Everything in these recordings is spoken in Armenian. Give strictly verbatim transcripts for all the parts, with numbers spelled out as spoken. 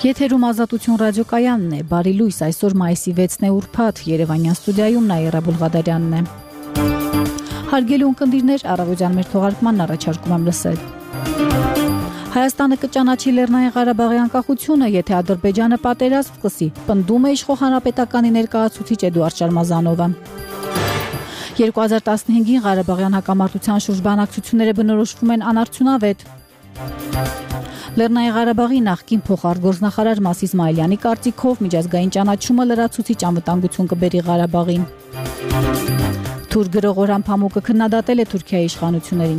Եթերում Ազատություն ռադիոկայանն է, բարի լույս, այսօր մայիսի վեցն է ուրբաթ, Երևանյան ստուդիայում Նաիրա Բուլղադարյանն է։ Հարգելի ունկնդիրներ, առավոտյան մեր թողարկմանն առաջարկում եմ լսել։ Հայաստանը կճանաչի Լեռնային Ղարաբաղի անկախությունը, եթե Ադրբեջանը պատերազմ սկսի, պնդում է իշխող հանրապետականի ներկայացուցիչ Էդուարդ Շարմազանովը։ երկու հազար տասնհինգին Ղարաբաղյան հակամարտության շուրջ բանակցությունները բնորոշվում են անարդյունավետ։ Լեռնային Ղարաբաղի նախկին փոխարտգործնախարար Մաս Իսմայելյանի կարծիքով միջազգային ճանաչումը լրացուցիչ անվտանգություն կբերի Ղարաբաղին։ Թուրք գրող Օրհան Փամուկը քննադատել է Թուրքիայի իշխանություններին։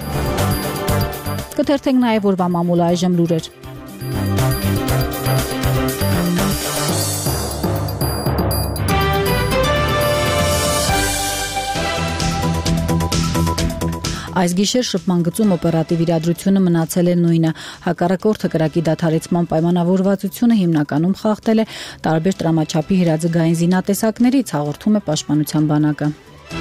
Կթերթենք նաև օրվա մամուլը այժմ լուրեր։ Այս գիշեր շփման գծում օպերատիվ իրադրությունը մնացել է նույնը։ Հակառակորդը կրակի դադարեցման պայմանավորվածությունը հիմնականում խախտել է տարբեր տրամաչափի հրաձգային զինատեսակներից, հաղորդում է Պաշտպանության բանակը։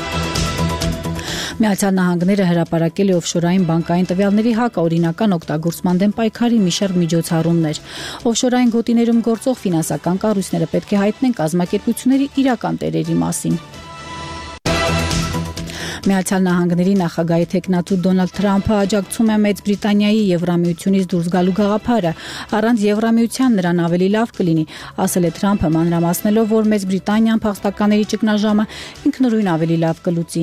Միացյալ Նահանգները հրապարակել է օֆշորային բանկային տվյալների հակաօրինական օգտագործման դեմ պայքարի մի շարք միջոցառումներ։ Օֆշորային գոտիներում գործող ֆինանսական կառույցները պետք է հայտնեն կազմակերպությունների իրական տերերի մասին։ Միացյալ Նահանգների նախագահի թեկնածու Դոնալդ Թրամփը աջակցում է Մեծ Բրիտանիայի Եվրամիությունից դուրս գալու գաղափարը։ Առանց Եվրամիության նրան ավելի լավ կլինի, ասել է Թրամփը, մանրամասնելով, որ Մեծ Բրիտանիան փախստականների ճգնաժամը ինքնուրույն ավելի լավ կլուծի։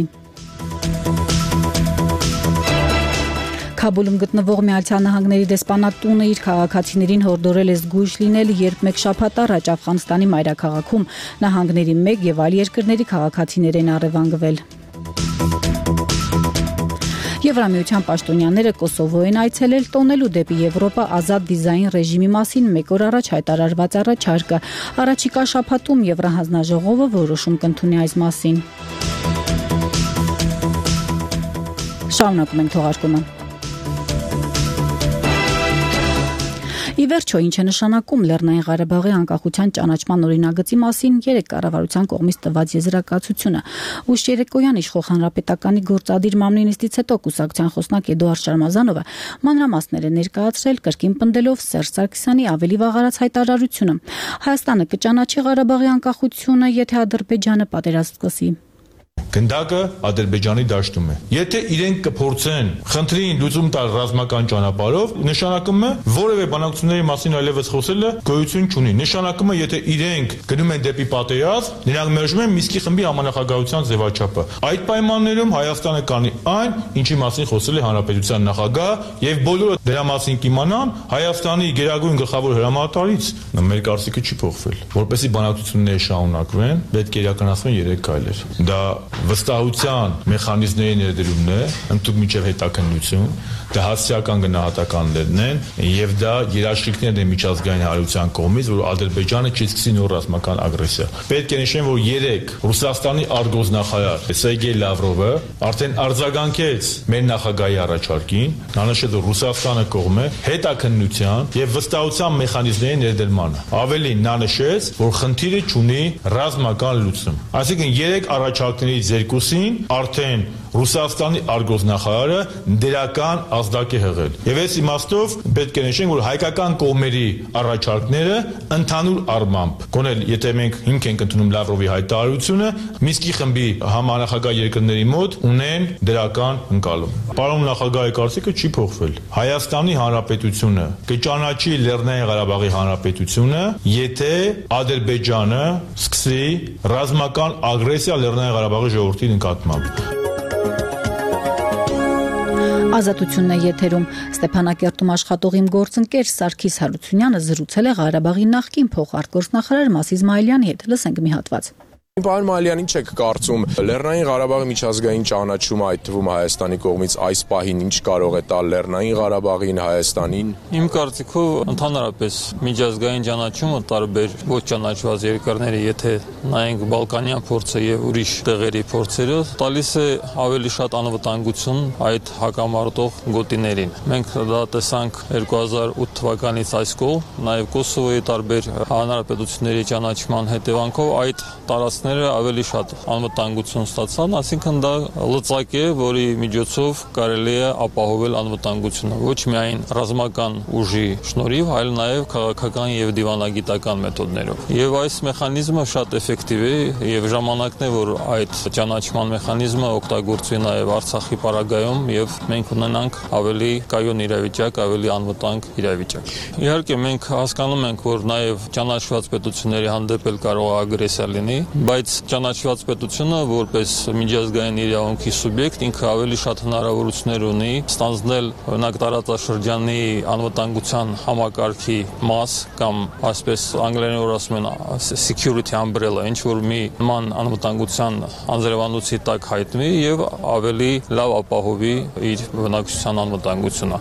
Քաբուլում գտնվող Միացյալ Նահանգների դեսպանատունը իր քաղաքացիներին հորդորել է զգույշ լինել, երբ մեկ շաբաթ առաջ Աֆղանստանի մայրաքաղաքում նահանգների մեկ եւ այլ երկրների քաղաքացիներ են առևանգվել։ Եվրամիության պաշտոնյաները Կոսովո են այցելել տոնելու դեպի Եվրոպա ազատ դիզայն ռեժիմի մասին մեկ օր առաջ հայտարարված առաջարկը։ Առաջիկա շաբաթում Եվրահանձնաժողովը որոշում կընդունի այս մասին։ Շարունակում ենք թողարկումը։ Ի վերջո, ինչ է նշանակում Լեռնային Ղարաբաղի անկախության ճանաչման օրինագծի մասին երեք կառավարության կողմից տված եզրակացությունը։ Ուշ երեկոյան իշխող հանրապետականի գործադիր մամլի նիստից հետո կուսակցության խոսնակ Էդուարդ Շարմազանովը մանրամասներ է ներկայացրել, կրկին պնդելով Սերժ Սարգսյանի ավելի վաղ արած հայտարարությունը։ Հայաստանը կճանաչի Ղարաբաղի անկախությունը, եթե Ադրբեջանը պատերազմ սկսի։ Գնդակը Ադրբեջանի դաշտում է։ Եթե իրենք կփորձեն խնդրին լուծում տալ ռազմական ճանապարհով, նշանակում է որևէ բանակցությունների մասին այլևս խոսելը գոյություն չունի։ Նշանակում է, եթե իրենք գնում են դեպի պատերազմ, նրանք մերժում են Միսկի խմբի համանախագահության ձևաչափը։ Այդ պայմաններում Հայաստանը կանի այն, ինչի մասին խոսել է հանրապետության նախագահ, եւ բոլորը դրա մասին կիմանան Հայաստանի գերագույն գլխավոր հրամանատարից։ Մեր կարծիքը չի փոխվել։ Որպեսզի բանակցությունները շարունակվեն, պետք է իրականացվեն երեք քայլեր։ Դա վստահության մեխանիզմների ներդրումն է, ընդհանուր միջև հետաքննություն, դա հասարակական գնահատականներն են եւ դա երաշխիքներն են միջազգային հանրության կողմից, որ Ադրբեջանը չսկսի նոր ռազմական ագրեսիա։ Պետք է նշեմ, որ երեք Ռուսաստանի արտգործնախարար Սերգեյ Լավրովը արդեն արձագանքեց մեր նախագահի առաջարկին, նա նշեց, որ Ռուսաստանը կողմ է հետաքննության եւ վստահության մեխանիզմների ներդրմանը։ Ավելին, նա նշեց, որ խնդիրը չունի ռազմական լուծում։ Այսինքն երեք առաջարկներից երկուսին արդեն Ռուսաստանի արտգործնախարարը դրական ազդակ է հղել։ Եվ այս իմաստով պետք է նշենք, որ հայկական կողմերի առաջարկները ընդհանուր առմամբ, գոնե եթե մենք հիմք ենք ընդունում Լավրովի հայտարարությունը, Միսկի խմբի համանախագահ երկրների մոտ ունեն դրական ընկալում։ Պարոն նախագահի կարծիքը չի փոխվել։ Հայաստանի Հանրապետությունը կճանաչի Լեռնային Ղարաբաղի Հանրապետությունը, եթե Ադրբեջանը սկսի ռազմական ագրեսիա Լեռնային Ղարաբաղի ժողովրդի նկատմամբ։ Ազատությունն է եթերում։ Ստեփանակերտում աշխատող իմ գործընկեր Սարգիս Հարությունյանը զրուցել է Ղարաբաղի նախկին փոխարտգործնախարար Մաս Իսմայելյանի հետ։ Լսենք մի հատված։ Պարոն Մալյան, ինչ եք կարծում Լեռնային Ղարաբաղի միջազգային ճանաչումը, այդ թվում Հայաստանի կողմից այս պահին ինչ կարող է տալ Լեռնային Ղարաբաղին, Հայաստանին։ Իմ կարծիքով ընդհանրապես միջազգային ճանաչումը տարբեր ոչ ճանաչված երկրների, եթե նայենք Բալկանյան փորձը եւ ուրիշ տեղերի փորձերը, տալիս է ավելի շատ անվտանգություն այդ հակամարտող գոտիներին։ Մենք դա տեսանք երկու հազար ութ թվականից այս կողմ, նաեւ Կոսովոյի տարբեր հանրապետությունների ճանաչման հետևանքով այդ տարածք տարածքները ավելի շատ անվտանգություն ստացան, այսինքն դա լծակ է, որի միջոցով կարելի է ապահովել անվտանգությունը ոչ միայն ռազմական ուժի շնորհիվ, այլ նաև քաղաքական եւ դիվանագիտական մեթոդներով։ Եվ այս մեխանիզմը շատ էֆեկտիվ է եւ ժամանակն է, որ այդ ճանաչման մեխանիզմը օգտագործվի նաև Արցախի պարագայում եւ մենք ունենանք ավելի կայուն իրավիճակ, ավելի անվտանգ իրավիճակ։ Իհարկե մենք հասկանում ենք, որ նաև ճանաչված պետությունների հանդեպ էլ կարող է ագրեսիա լինի, բայց ճանաչված պետությունը որպես միջազգային իրավունքի սուբյեկտ ինքը ավելի շատ հնարավորություններ ունի ստանձնել օրինակ տարածաշրջանի անվտանգության համակարգի մաս կամ այսպես անգլերենով ասում են security umbrella, ինչ որ մի նման անվտանգության անձրևանոցի տակ հայտնվի եւ ավելի լավ ապահովի իր բնակչության անվտանգությունը։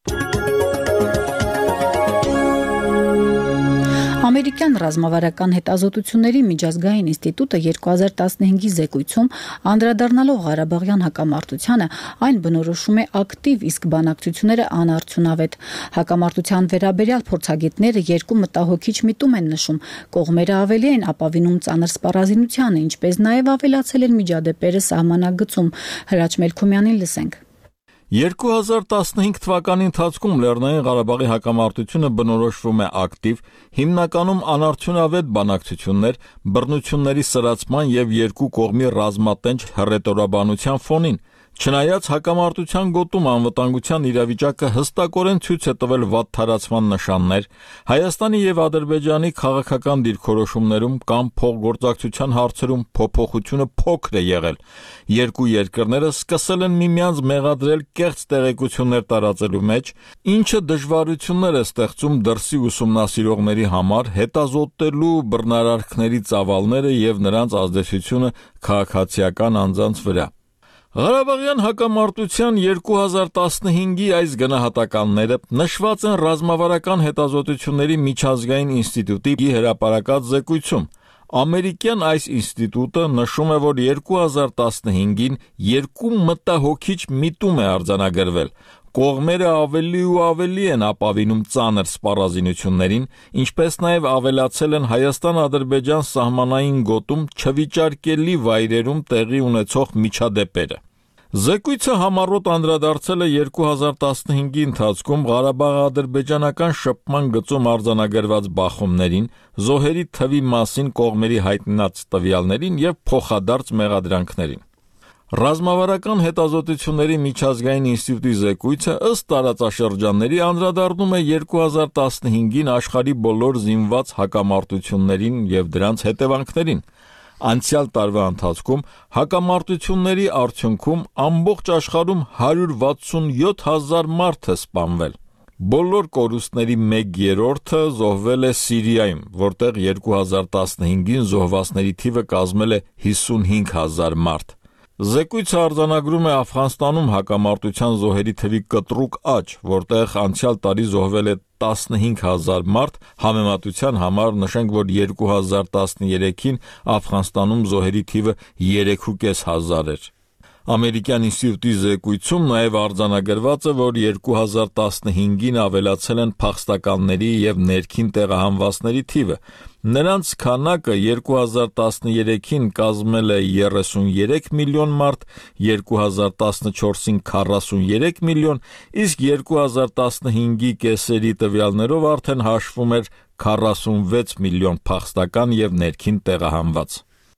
Ամերիկյան ռազմավարական հետազոտությունների միջազգային ինստիտուտը երկու հազար տասնհինգի զեկույցում անդրադառնալով Ղարաբաղյան հակամարտությանը այն բնորոշում է ակտիվ, իսկ բանակցությունները անարդյունավետ։ Հակամարտության վերաբերյալ փորձագետները երկու մտահոգիչ միտում են նշում. կողմերը ավելի են ապավինում ծանր սպառազինությանը, ինչպես նաև ավելացել են միջադեպերը սահմանագծում։ Հրաչ Մելքումյանին լսենք։ երկու հազար տասնհինգ թվականի ընթացքում Լեռնային Ղարաբաղի հակամարտությունը բնորոշվում է ակտիվ, հիմնականում անարդյունավետ բանակցություններ, բռնությունների սրացման եւ երկու կողմի ռազմատենչ հռետորաբանության ֆոնին։ Չնայած հակամարտության գոտում անվտանգության իրավիճակը հստակորեն ցույց է տվել վատթարացման նշաններ, Հայաստանի եւ Ադրբեջանի քաղաքական դիրքորոշումներում կամ փոխգործակցության հարցերում փոփոխությունը փոքր է եղել։ Երկու երկրները սկսել են միմյանց մեղադրել կեղծ տեղեկություններ տարածելու մեջ, ինչը դժվարություններ է ստեղծում դրսի ուսումնասիրողների համար հետազոտելու բռնարարքների ծավալները եւ նրանց ազդեցությունը քաղաքացիական անձանց վրա։ Ղարաբաղյան հակամարտության երկու հազար տասնհինգի այս գնահատականները նշված են ռազմավարական հետազոտությունների միջազգային ինստիտուտի հրապարակած զեկույցում։ Ամերիկյան այս ինստիտուտը նշում է, որ երկու հազար տասնհինգին երկու մտահոգիչ միտում է արձանագրվել։ Կողմերը ավելի ու ավելի են ապավինում ծանր սպառազինություններին, ինչպես նաև ավելացել են Հայաստան-Ադրբեջան սահմանային գոտում չվիճարկելի վայրերում տեղի ունեցող միջադեպերը։ Զեկույցը համառոտ անդրադարձել է երկու հազար տասնհինգի ընթացքում Ղարաբաղ-ադրբեջանական շփման գծում արձանագրված բախումներին, զոհերի թվի մասին կողմերի հայտնած տվյալներին եւ փոխադարձ մեղադրանքներին։ Ռազմավարական հետազոտությունների միջազգային ինստիտուտի զեկույցը ըստ տարածաշրջանների անդրադառնում է երկու հազար տասնհինգին աշխարհի բոլոր զինված հակամարտություններին եւ դրանց հետևանքներին։ Անցյալ տարվա ընթացքում հակամարտությունների արդյունքում ամբողջ աշխարհում հարյուր վաթսունյոթ հազար մարդ է սպանվել։ Բոլոր կորուստների մեկ երրորդը զոհվել է Սիրիայում, որտեղ երկու հազար տասնհինգին զոհվածների թիվը կազմել է հիսունհինգ հազար մարդ։ Զեկույցը արձանագրում է Աֆղանստանում հակամարտության զոհերի թվի կտրուկ աճ, որտեղ անցյալ տարի զոհվել է տասնհինգ հազար մարդ, համեմատության համար նշենք, որ երկու հազար տասներեքին Աֆղանստանում զոհերի թիվը երեք ու կես հազար էր։ Ամերիկյան ինստիտուտի զեկույցում նաև արձանագրված է, որ երկու հազար տասնհինգին ավելացել են փախստականների եւ ներքին տեղահանվածների թիվը։ Նրանց քանակը երկու հազար տասներեքին կազմել է երեսունյերեք միլիոն մարդ, երկու հազար տասնչորսին քառասունյերեք միլիոն, իսկ երկու հազար տասնհինգի կեսերի տվյալներով արդեն հաշվում էր քառասունվեց միլիոն փախստական եւ ներքին տեղահանված։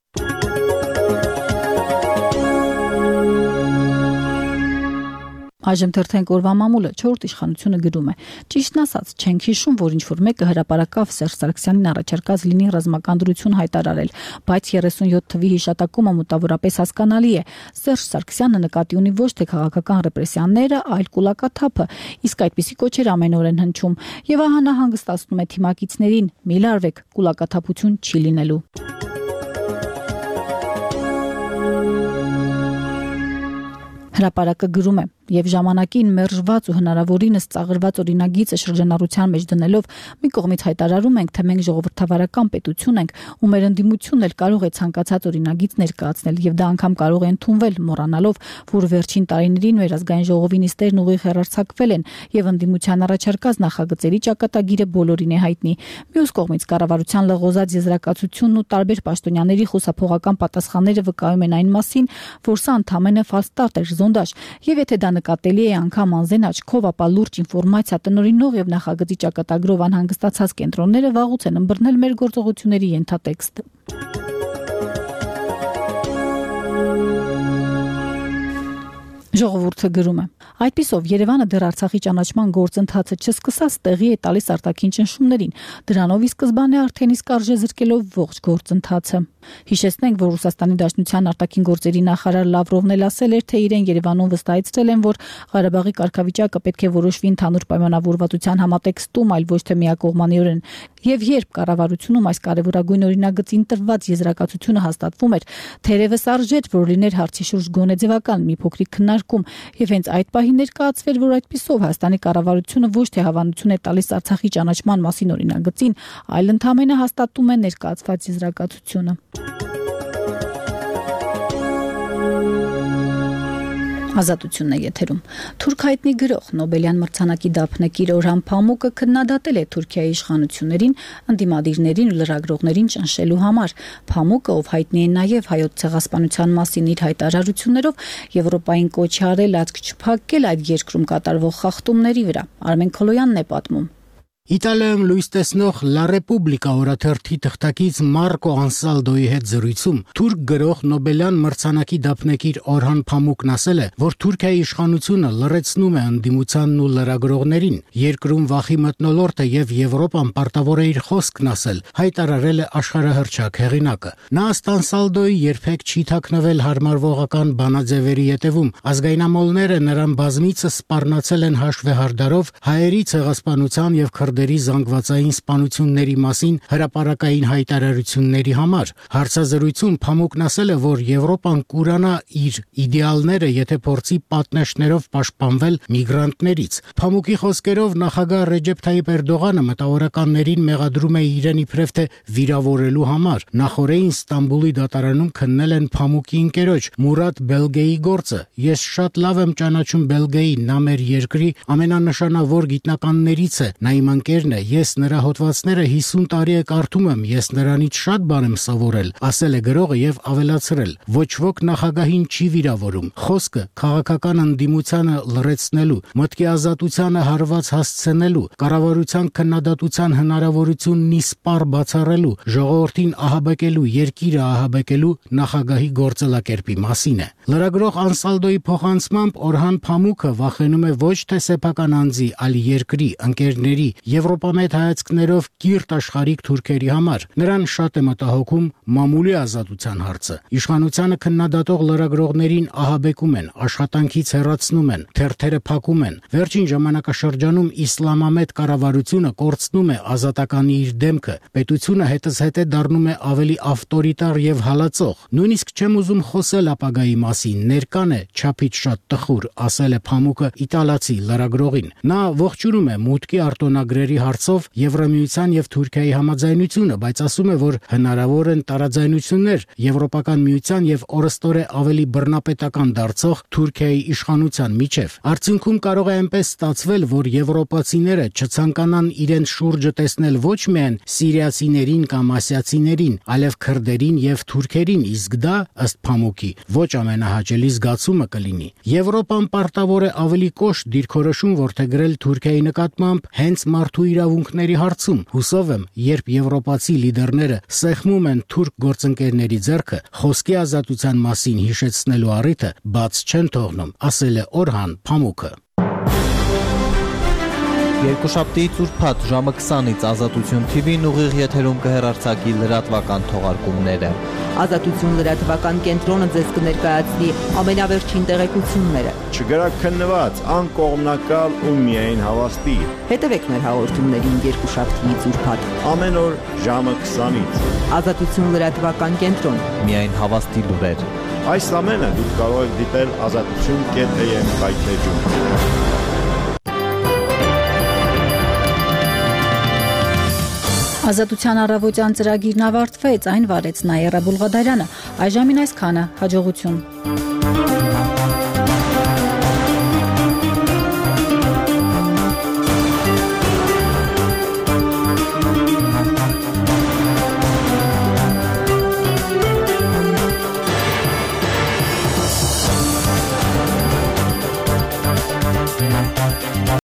Այժմ թերթենք օրվա մամուլը չորրորդ իշխանությունը գրում է. ճիշտն ասած, չենք հիշում, որ ինչ-որ մեկը հրապարակավ Սերժ Սարգսյանին առաջարկած լինի ռազմական դրություն հայտարարել, բայց երեսունյոթ թվի հիշատակումը մոտավորապես հասկանալի է։ Սերժ Սարգսյանը նկատի ունի ոչ թե քաղաքական ռեպրեսիաները, այլ կուլակաթափը, իսկ այդպիսի կոչեր ամեն օր են հնչում, եւ ահա նա հանգստացնում է թիմակիցներին՝ մի լարվեք, կուլակաթափություն չի լինելու։ Հրապարակը գրում է. եւ ժամանակին մերժված ու հնարավորինս ծաղրված օրինագիծը շրջանառության մեջ դնելով մի կողմից հայտարարում ենք, թե մենք ժողովրդավարական պետություն ենք ու մեր ընդդիմությունն էլ կարող է ցանկացած օրինագիծ ներկայացնել եւ դա անգամ կարող է ընդունվել, մոռանալով, որ վերջին տարիներին մեր ազգային ժողովի նիստերն ուղիղ հեռարձակվել են եւ ընդդիմության առաջարկած նախագծերի ճակատագիրը բոլորին է հայտնի։ Մյուս կողմից կառավարության լղոզած եզրակացությունն ու տարբեր պաշտոնյաների խուսափողական պատասխանները վկայում են այն մասին, որ սա ընդամենը ֆալստարտ էր, զոնդաժ, եւ եթե դա նկատելի է անգամ անզեն աչքով, ապա լուրջ ինֆորմացիա տնօրինող եւ նախագծի ճակատագրով անհանգստացած կենտրոնները վաղուց են ըմբռնել մեր գործողությունների ենթատեքստը։ Ժողովուրդը գրում է. Այդպիսով Երևանը դեռ Արցախի ճանաչման գործընթացը չսկսած տեղի է տալիս արտաքին ճնշումներին։ Դրանով ի սկզբանե արդեն իսկ արժե զրկելով ողջ գործընթացը։ Հիշեցնենք, որ Ռուսաստանի Դաշնության արտաքին գործերի նախարար Լավրովն էլ ասել էր, թե իրեն Երևանում վստահեցրել են, որ Ղարաբաղի կարգավիճակը պետք է որոշվի ընդհանուր պայմանավորվածության համատեքստում, այլ ոչ թե միակողմանիորեն։ Եվ երբ կառավարությունում այս կարևորագույն օրինագծին տրված եզրակացությունը հաստատվում էր, թերևս արժեր, որ լիներ հարցի շուրջ գոնե ձևական մի փոքրիկ քննարկում, եւ հենց այդ պահին ներկայացվեր, որ այդպիսով Հայաստանի կառավարությունը ոչ թե հավանություն է տալիս Արցախի ճանաչման մասին օրինագծին, այլ ընդհանրապես հաստատում է ներկայացված եզրակացությունը։ Ազատությունն է եթերում։ Թուրք հայտնի գրող Նոբելյան մրցանակի դափնեկիր Օրհան Փամուկը քննադատել է Թուրքիայի իշխանություններին, ընդդիմադիրներին ու լրագրողներին ճնշելու համար։ Փամուկը, ով հայտնի է նաև հայոց ցեղասպանության մասին իր հայտարարություններով, Եվրոպային կոչ է արել աչք չփակել այդ երկրում կատարվող խախտումների վրա։ Արմեն Քոլոյանն է պատմում։ Իտալիայում լույս տեսնող La Repubblica օրաթերթի թղթակից Մարկո Անսալդոյի հետ զրույցում թուրք գրող Նոբելյան մրցանակի դափնեկիր Օրհան Փամուկն ասել է, որ Թուրքիայի իշխանությունը լռեցնում է ընդդիմությանն ու լրագրողներին, երկրում վախի մթնոլորտը եւ Եվրոպան պարտավոր է իր խոսքն ասել, հայտարարել է աշխարհահռչակ հեղինակը։ Նա ըստ Անսալդոյի երբեք չի թաքնվել հարմարվողական բանաձևերի ետևում, ազգայնամոլները նրան բազմիցս սպառնացել են հաշվեհարդարով հայերի ցեղասպանության եւ դերի զանգվածային սպանությունների մասին հրապարակային հայտարարությունների համար։ Հարցազրույցում Փամուկն ասել է, որ Եվրոպան կուրանա իր իդեալները, եթե փորձի պատնեշներով պաշտպանվել միգրանտներից։ Փամուկի խոսքերով նախագահ Ռեջեփ Թայիփ Էրդողանը մտավորականներին մեղադրում է իրեն իբրև թե վիրավորելու համար։ Նախորդին Ստամբուլի դատարանում քննել են Փամուկի ընկերոջ Մուրադ Բելգեի գործը։ Ես շատ լավ եմ ճանաչում Բելգեին, նա մեր երկրի ամենանշանավոր գիտնականներից է, նա իմ ընկերն է, ես նրա հոդվածները հիսուն տարի է կարդում եմ, ես նրանից շատ բան եմ սովորել, ասել է գրողը եւ ավելացրել. ոչ ոք նախագահին չի վիրավորում։ Խոսքը քաղաքական ընդդիմությանը լռեցնելու, մտքի ազատությանը հարված հասցնելու, կառավարության քննադատության հնարավորությունն իսպառ բացառելու, ժողովրդին ահաբեկելու, երկիրը ահաբեկելու նախագահի գործելակերպի մասին է։ Լրագրող Անսալդոյի փոխանցմամբ Օրհան Փամուկը վախենում է ոչ թե սեփական անձի, այլ երկրի, ընկերների, Եվրոպամետ հայացքներով կիրթ աշխարհիկ թուրքերի համար։ Նրան շատ է մտահոգում մամուլի ազատության հարցը։ Իշխանությանը քննադատող լրագրողներին ահաբեկում են, աշխատանքից հեռացնում են, թերթերը փակում են։ Վերջին ժամանակաշրջանում իսլամամետ կառավարությունը կորցնում է ազատականի իր դեմքը, պետությունը հետզհետե դառնում է ավելի ավտորիտար եւ հալածող։ Նույնիսկ չեմ ուզում խոսել ապագայի մասին, ներկան է չափից շատ տխուր, ասել է Փամուկը իտալացի լրագրողին։ Նա ողջունում է մուտքի արտոնագրերի հարցով Եվրամիության եւ Թուրքիայի համաձայնությունը, բայց ասում է, որ հնարավոր են տարաձայնություններ Եվրոպական միության եւ օրստորե ավելի բռնապետական դարձող Թուրքիայի իշխանության միջև։ Արդյունքում կարող է այնպես ստացվել, որ եվրոպացիները չցանկանան իրենց շուրջը տեսնել ոչ միայն սիրիացիներին կամ ասիացիներին, այլև քրդերին եւ թուրքերին, իսկ դա ըստ Փամուկի ոչ ամենահաճելի զգացումը կլինի։ Եվրոպան պարտավոր է ավելի կոշտ դիրքորոշում որդեգրել Թուրքիայի նկատմամբ հենց մարդու իրավունքների հարցում։ Հուսով եմ, երբ եվրոպացի լիդերները սեղմում են թուրք գործընկերների ձեռքը, խոսքի ազատության մասին հիշեցնելու առիթը բաց չեն թողնում, ասել է Օրհան Փամուկը։ Երկուշաբթիից ուրբաթ ժամը քսանից Ազատություն թի վին ուղիղ եթերում կհեռարձակի լրատվական թողարկումները։ Ազատություն լրատվական կենտրոնը ձեզ կներկայացնի ամենավերջին տեղեկությունները։ Չգրակ քննված, անկողմնակալ ու միայն հավաստի։ Հետևեք մեր հաղորդումներին երկուշաբթիից ուրբաթ ամեն օր ժամը քսանից։ Ազատություն լրատվական կենտրոն։ Միայն հավաստի լուրեր։ Այս ամենը դուք կարող եք դիտել ազատություն կետ է եմ կայքեջում։ Ազատության առավոտյան ծրագիրն ավարտվեց, այն վարեց Նաիրա Բուլղադարյանը։ Այժմին այսքանը, հաջողություն։